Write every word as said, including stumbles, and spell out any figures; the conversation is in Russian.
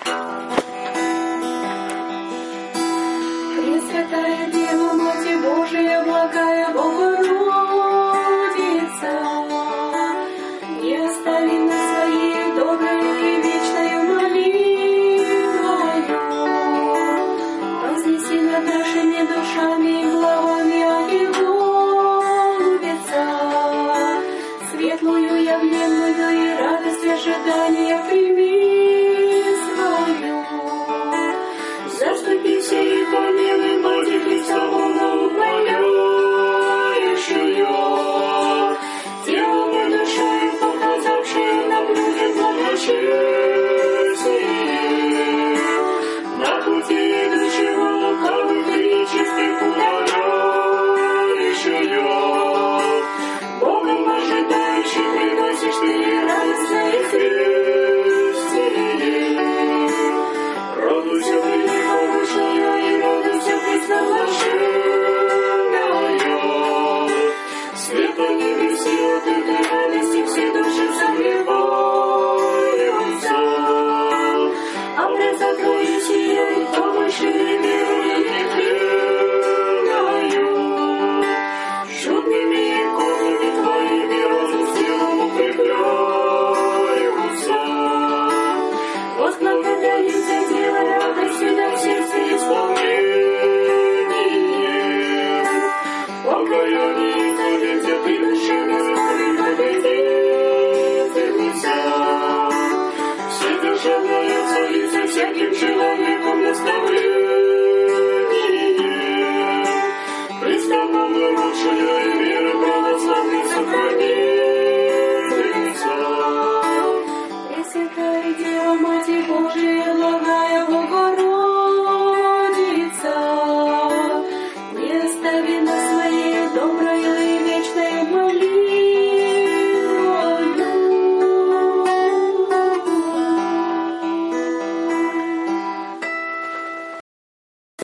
Пресвятая Дева, Матерь Божия, благая Богородица, не остави нас своей доброй и вечной молитвою. Вознеси над нашими душами и главами Голубица, светлую, явленную и радость ожидания прими свою. Заступися и помилуй, Матерь Христову умоляющую, телом и душою показавшую нам люди благочестие, на пути идущего лукавых и нечистых умоляющую, Богом ожидающих приносишь ты радостное известие. Радуйся, пренепорочная, и радуйся, предзналоженная. Свет на небесе от этой радости все души согреваются. Образ твою сияет помощи и верою нетлевною. Чудными иконами твоими разум с телом укрепляются. Возблагодаримся, Дева, радостью на сердце исполнение. Покаяние творится, ты душе наставит победительница. Вседержавная царица, всяким человеком наставление. Христом лучшая и вера православной сохранительница. Пресвятая Дева, Матерь Божия,